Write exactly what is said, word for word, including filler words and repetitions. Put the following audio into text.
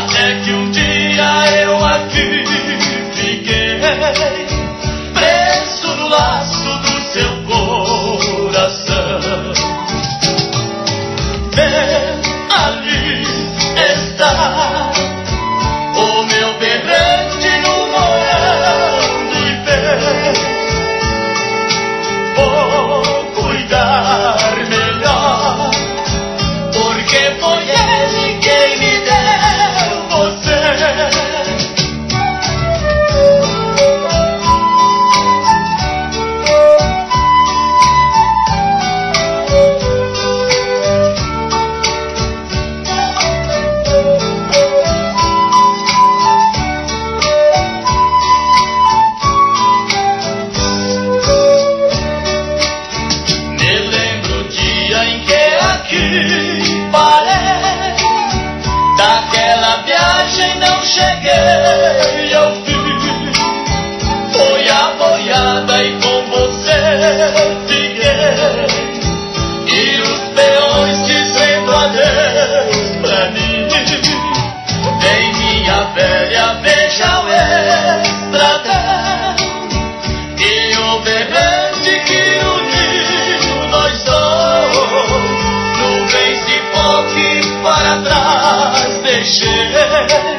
Até que um dia eu aqui fiquei preso no laço do seu coração. Vem, ali está o meu berrante no morando e vem. Vou cuidar melhor, porque foi ele quem me deu você. Me lembro o dia em que aqui parei, daquela viagem não cheguei ao fim. Foi a boiada e com você fiquei, e os peões dizendo adeus pra mim. Vem minha velha, veja o estradão e o berrante que uniu nós dois. Nuvens de pó que para trás deixei.